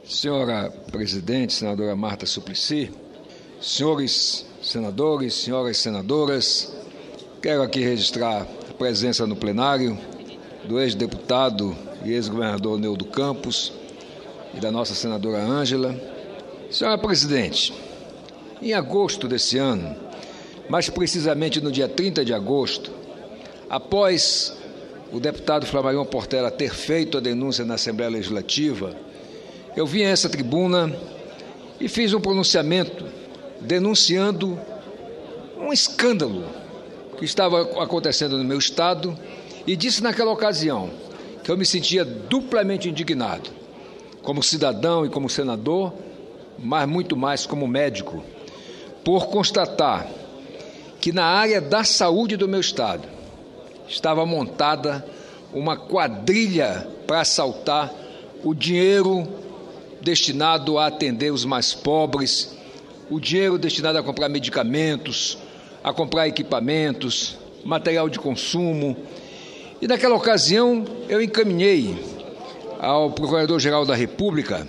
Senhora presidente, senadora Marta Suplicy, senhores senadores, senhoras senadoras, quero aqui registrar a presença no plenário do ex-deputado e ex-governador Neudo Campos e da nossa senadora Ângela. Senhora presidente, em agosto desse ano, mais precisamente no dia 30 de agosto, após o deputado Flamarion Portela ter feito a denúncia na Assembleia Legislativa, eu vim a essa tribuna e fiz um pronunciamento denunciando um escândalo que estava acontecendo no meu estado e disse naquela ocasião que eu me sentia duplamente indignado, como cidadão e como senador, mas muito mais como médico, por constatar que na área da saúde do meu estado estava montada uma quadrilha para assaltar o dinheiro destinado a atender os mais pobres, o dinheiro destinado a comprar medicamentos, a comprar equipamentos, material de consumo. E naquela ocasião eu encaminhei ao Procurador-Geral da República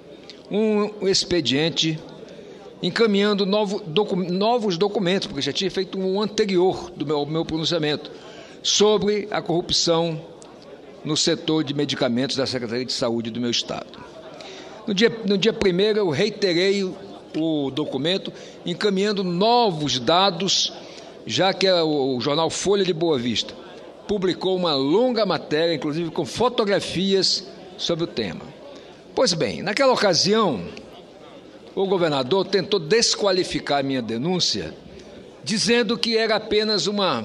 um expediente encaminhando novos documentos, porque já tinha feito um anterior do meu pronunciamento, sobre a corrupção no setor de medicamentos da Secretaria de Saúde do meu estado. No dia 1º eu reiterei o documento, encaminhando novos dados, já que o jornal Folha de Boa Vista publicou uma longa matéria, inclusive com fotografias sobre o tema. Pois bem, naquela ocasião, o governador tentou desqualificar a minha denúncia, dizendo que era apenas uma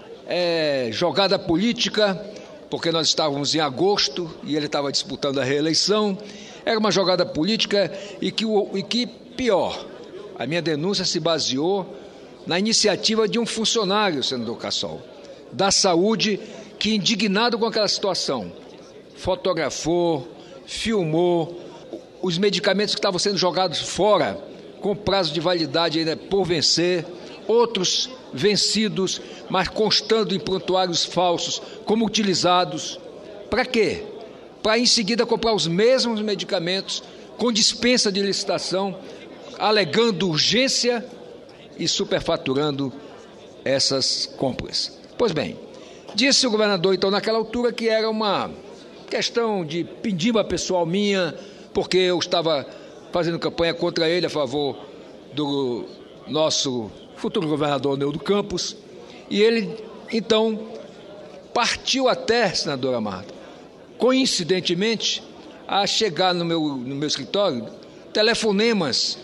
jogada política, porque nós estávamos em agosto e ele estava disputando a reeleição. Era uma jogada política e que pior, a minha denúncia se baseou na iniciativa de um funcionário, senador Cassol, da saúde, que, indignado com aquela situação, fotografou, filmou os medicamentos que estavam sendo jogados fora, com prazo de validade ainda por vencer, outros vencidos, mas constando em prontuários falsos, como utilizados. Para quê? Para em seguida comprar os mesmos medicamentos com dispensa de licitação, alegando urgência e superfaturando essas compras. Pois bem, disse o governador então naquela altura que era uma questão de pindimba pessoal minha, porque eu estava fazendo campanha contra ele a favor do nosso futuro governador Neudo Campos, e ele então partiu até, senadora Marta, coincidentemente, a chegar no meu escritório, telefonemas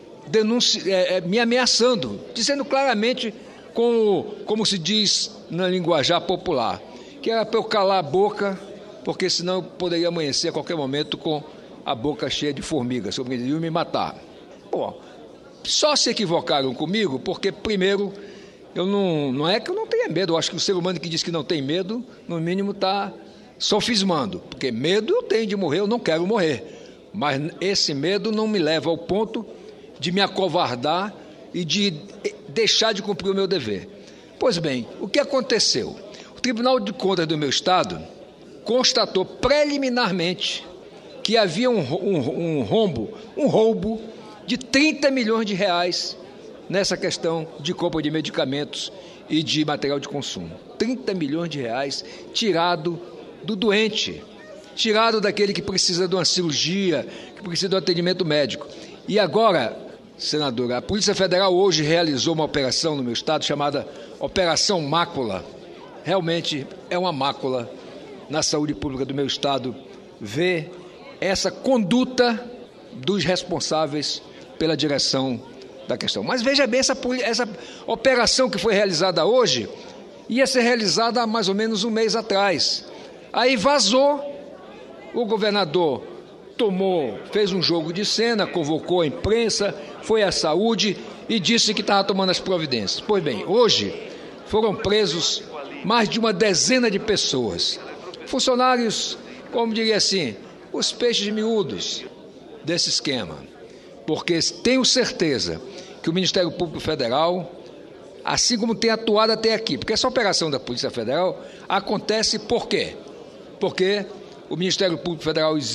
me ameaçando, dizendo claramente, como se diz na linguajar popular, que era para eu calar a boca, porque senão eu poderia amanhecer a qualquer momento com a boca cheia de formigas, sobreviviam me matar. Bom, só se equivocaram comigo, porque primeiro, não é que eu não tenha medo, eu acho que o ser humano que diz que não tem medo, no mínimo está sofismando, porque medo eu tenho de morrer, eu não quero morrer, mas esse medo não me leva ao ponto de me acovardar e de deixar de cumprir o meu dever. Pois bem, o que aconteceu? O Tribunal de Contas do meu estado constatou preliminarmente que havia um roubo de 30 milhões de reais nessa questão de compra de medicamentos e de material de consumo. 30 milhões de reais tirado do doente, tirado daquele que precisa de uma cirurgia, que precisa de um atendimento médico. E agora, senadora, a Polícia Federal hoje realizou uma operação no meu estado chamada Operação Mácula. Realmente é uma mácula na saúde pública do meu estado ver essa conduta dos responsáveis pela direção da questão. Mas veja bem, essa operação que foi realizada hoje ia ser realizada há mais ou menos um mês atrás. Aí vazou, o governador fez um jogo de cena, convocou a imprensa, foi à saúde e disse que estava tomando as providências. Pois bem, hoje foram presos mais de uma dezena de pessoas, funcionários, como diria assim, os peixes miúdos desse esquema, porque tenho certeza que o Ministério Público Federal, assim como tem atuado até aqui, porque essa operação da Polícia Federal acontece por quê? Porque o Ministério Público Federal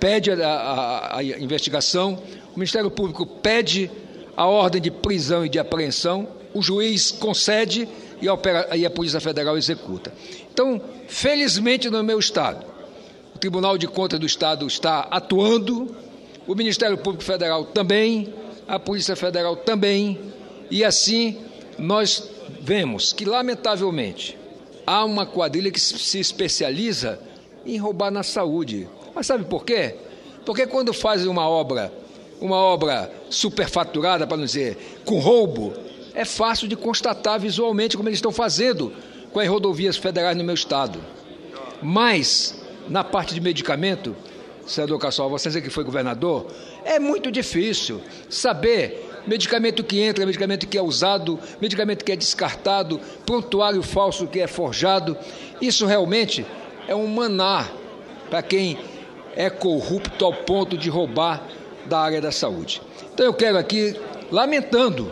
pede a investigação, o Ministério Público pede a ordem de prisão e de apreensão, o juiz concede e a Polícia Federal executa. Então, felizmente no meu Estado, o Tribunal de Contas do Estado está atuando, o Ministério Público Federal também, a Polícia Federal também, e assim nós vemos que, lamentavelmente, há uma quadrilha que se especializa em roubar na saúde. Mas sabe por quê? Porque quando fazem uma obra superfaturada, para não dizer, com roubo, é fácil de constatar visualmente como eles estão fazendo com as rodovias federais no meu Estado. Mas, na parte de medicamento, senador Cassol, você que foi governador, é muito difícil saber medicamento que entra, medicamento que é usado, medicamento que é descartado, prontuário falso que é forjado. Isso realmente é um maná para quem é corrupto ao ponto de roubar da área da saúde. Então eu quero aqui, lamentando,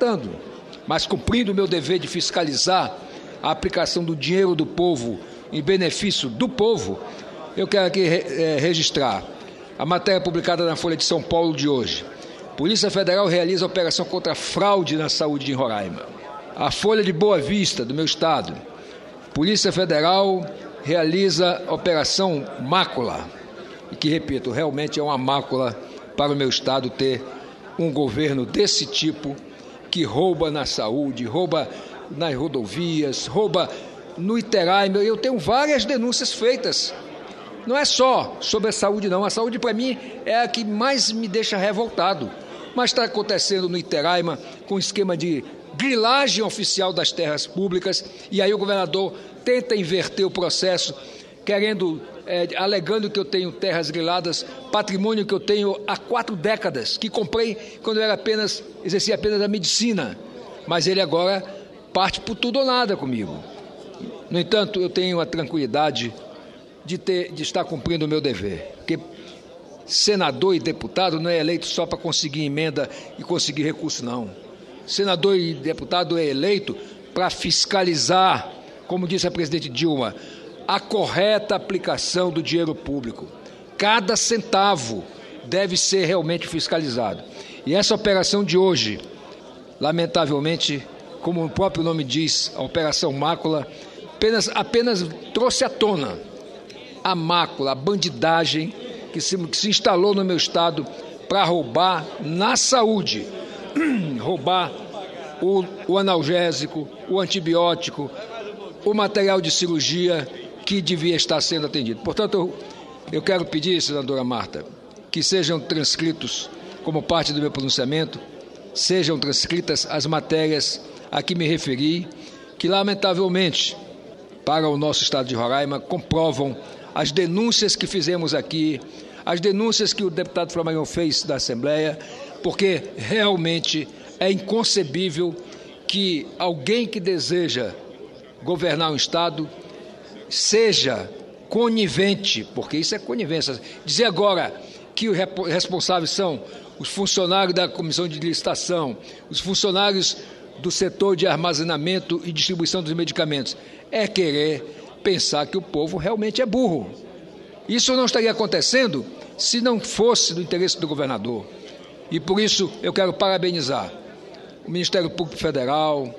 mas cumprindo o meu dever de fiscalizar a aplicação do dinheiro do povo em benefício do povo, eu quero aqui registrar a matéria publicada na Folha de São Paulo de hoje. Polícia Federal realiza operação contra fraude na saúde em Roraima. A Folha de Boa Vista, do meu estado. Polícia Federal realiza operação mácula. E que, repito, realmente é uma mácula para o meu estado ter um governo desse tipo que rouba na saúde, rouba nas rodovias, rouba no Iteraima. Eu tenho várias denúncias feitas. Não é só sobre a saúde, não. A saúde, para mim, é a que mais me deixa revoltado. Mas está acontecendo no Iteraima com esquema de grilagem oficial das terras públicas, e aí o governador tenta inverter o processo, alegando que eu tenho terras griladas, patrimônio que eu tenho há 4 décadas, que comprei quando eu exercia apenas a medicina, mas ele agora parte por tudo ou nada comigo. No entanto, eu tenho a tranquilidade de estar cumprindo o meu dever, porque senador e deputado não é eleito só para conseguir emenda e conseguir recurso, não. Senador e deputado é eleito para fiscalizar, como disse a presidente Dilma, a correta aplicação do dinheiro público. Cada centavo deve ser realmente fiscalizado. E essa operação de hoje, lamentavelmente, como o próprio nome diz, a Operação Mácula, apenas trouxe à tona a mácula, a bandidagem que se instalou no meu estado para roubar na saúde, roubar o analgésico, o antibiótico, o material de cirurgia que devia estar sendo atendido. Portanto, eu quero pedir, senadora Marta, que sejam transcritos, como parte do meu pronunciamento, sejam transcritas as matérias a que me referi, que lamentavelmente, para o nosso estado de Roraima, comprovam as denúncias que fizemos aqui, as denúncias que o deputado Flamarion fez da Assembleia, porque realmente é inconcebível que alguém que deseja governar um Estado seja conivente, porque isso é conivência. Dizer agora que os responsáveis são os funcionários da Comissão de Licitação, os funcionários do setor de armazenamento e distribuição dos medicamentos, é querer pensar que o povo realmente é burro. Isso não estaria acontecendo se não fosse do interesse do governador. E por isso eu quero parabenizar o Ministério Público Federal,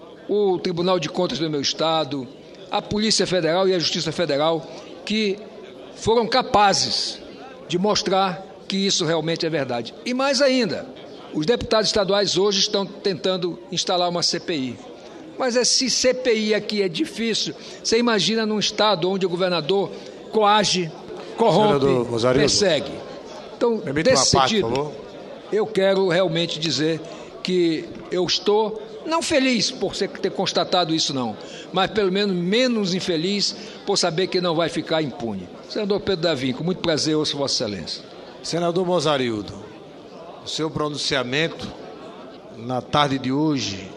o Tribunal de Contas do meu estado, a Polícia Federal e a Justiça Federal, que foram capazes de mostrar que isso realmente é verdade. E mais ainda, os deputados estaduais hoje estão tentando instalar uma CPI. Mas se CPI aqui é difícil, você imagina num estado onde o governador coage, corrompe, persegue. Então, desse sentido, eu quero realmente dizer que eu estou, não feliz por ter constatado isso não, mas pelo menos infeliz por saber que não vai ficar impune. Senador Pedro Davim, com muito prazer ouço Vossa Excelência. Senador Mozarildo, o seu pronunciamento na tarde de hoje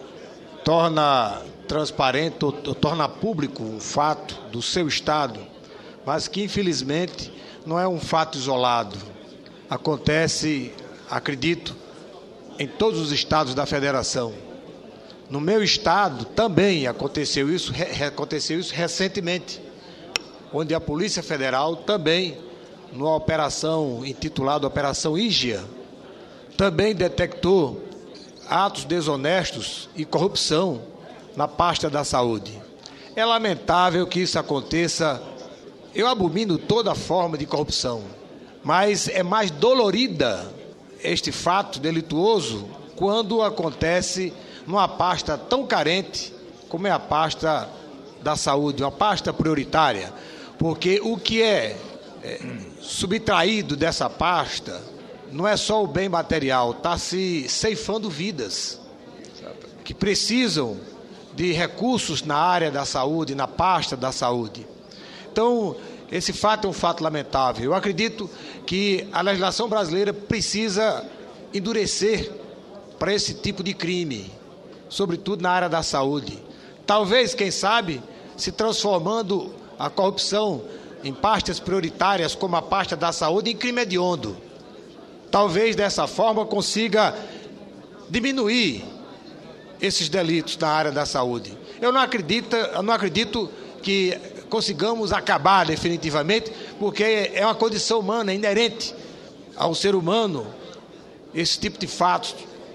torna transparente ou torna público um fato do seu estado, mas que infelizmente não é um fato isolado. Acontece, acredito, em todos os estados da federação. No meu estado também aconteceu isso recentemente, onde a Polícia Federal também numa operação intitulada Operação Ígia, também detectou atos desonestos e corrupção na pasta da saúde. É lamentável que isso aconteça. Eu abomino toda forma de corrupção, mas é mais dolorida este fato delituoso quando acontece numa pasta tão carente como é a pasta da saúde, uma pasta prioritária, porque o que é subtraído dessa pasta não é só o bem material, está se ceifando vidas que precisam de recursos na área da saúde, na pasta da saúde. Então, esse fato é um fato lamentável. Eu acredito que a legislação brasileira precisa endurecer para esse tipo de crime, sobretudo na área da saúde. Talvez, quem sabe, se transformando a corrupção em pastas prioritárias, como a pasta da saúde, em crime hediondo. Talvez dessa forma consiga diminuir esses delitos na área da saúde. Eu não acredito que consigamos acabar definitivamente, porque é uma condição humana, é inerente ao ser humano esse tipo de fatos.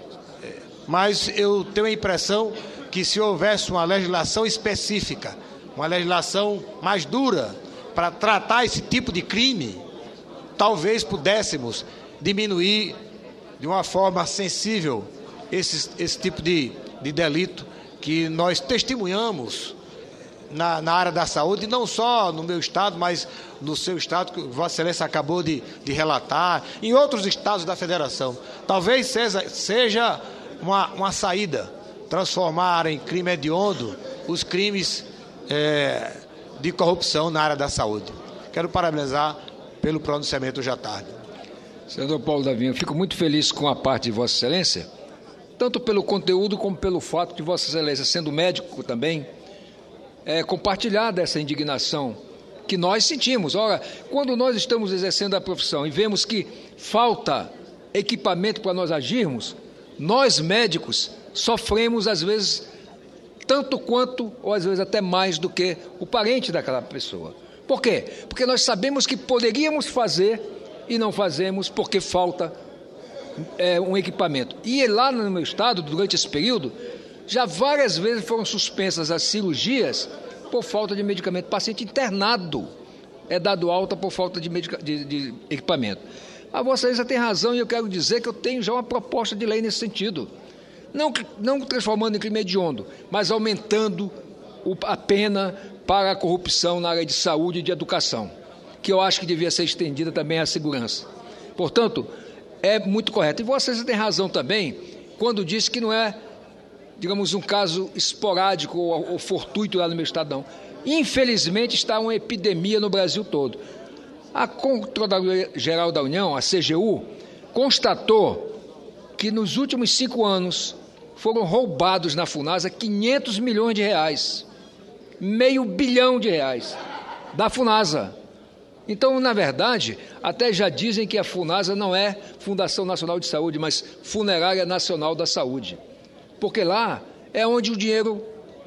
Mas eu tenho a impressão que se houvesse uma legislação específica, uma legislação mais dura para tratar esse tipo de crime, talvez pudéssemos diminuir de uma forma sensível esse tipo de delito que nós testemunhamos na área da saúde, não só no meu estado, mas no seu estado, que Vossa Excelência acabou de relatar, em outros estados da federação. Talvez seja uma saída, transformar em crime hediondo os crimes de corrupção na área da saúde. Quero parabenizar pelo pronunciamento hoje à tarde. Senador Paulo Davi, eu fico muito feliz com a parte de Vossa Excelência, tanto pelo conteúdo como pelo fato de Vossa Excelência, sendo médico também, compartilhar dessa indignação que nós sentimos. Ora, quando nós estamos exercendo a profissão e vemos que falta equipamento para nós agirmos, nós médicos sofremos às vezes tanto quanto, ou às vezes até mais do que o parente daquela pessoa. Por quê? Porque nós sabemos que poderíamos fazer e não fazemos porque falta um equipamento. E lá no meu estado, durante esse período, já várias vezes foram suspensas as cirurgias por falta de medicamento. O paciente internado é dado alta por falta de equipamento. A Vossa Excelência tem razão e eu quero dizer que eu tenho já uma proposta de lei nesse sentido. Não transformando em crime hediondo, mas aumentando a pena para a corrupção na área de saúde e de educação, que eu acho que devia ser estendida também à segurança. Portanto, é muito correto. E Vossa Excelência tem razão também quando diz que não é, digamos, um caso esporádico ou fortuito lá no meu estado, não. Infelizmente, está uma epidemia no Brasil todo. A Controladoria Geral da União, a CGU, constatou que nos últimos 5 anos foram roubados na FUNASA 500 milhões de reais, R$500 bilhão da FUNASA. Então, na verdade, até já dizem que a FUNASA não é Fundação Nacional de Saúde, mas Funerária Nacional da Saúde. Porque lá é onde o dinheiro,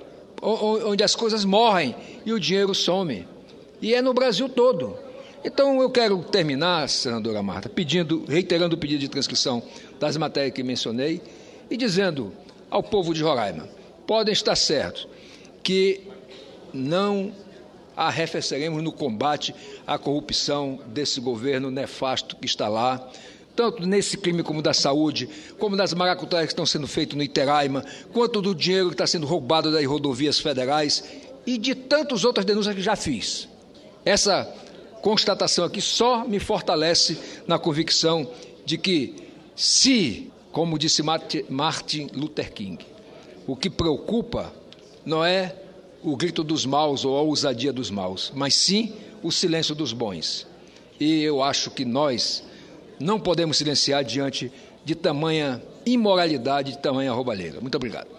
onde as coisas morrem e o dinheiro some. E é no Brasil todo. Então, eu quero terminar, senadora Marta, reiterando o pedido de transcrição das matérias que mencionei e dizendo ao povo de Roraima, podem estar certos que não arrefeceremos no combate à corrupção desse governo nefasto que está lá, tanto nesse crime como da saúde, como das maracutaias que estão sendo feitas no Iteraima, quanto do dinheiro que está sendo roubado das rodovias federais e de tantas outras denúncias que já fiz. Essa constatação aqui só me fortalece na convicção de que, se, como disse Martin Luther King, o que preocupa não é o grito dos maus ou a ousadia dos maus, mas sim o silêncio dos bons. E eu acho que nós não podemos silenciar diante de tamanha imoralidade, de tamanha roubalheira. Muito obrigado.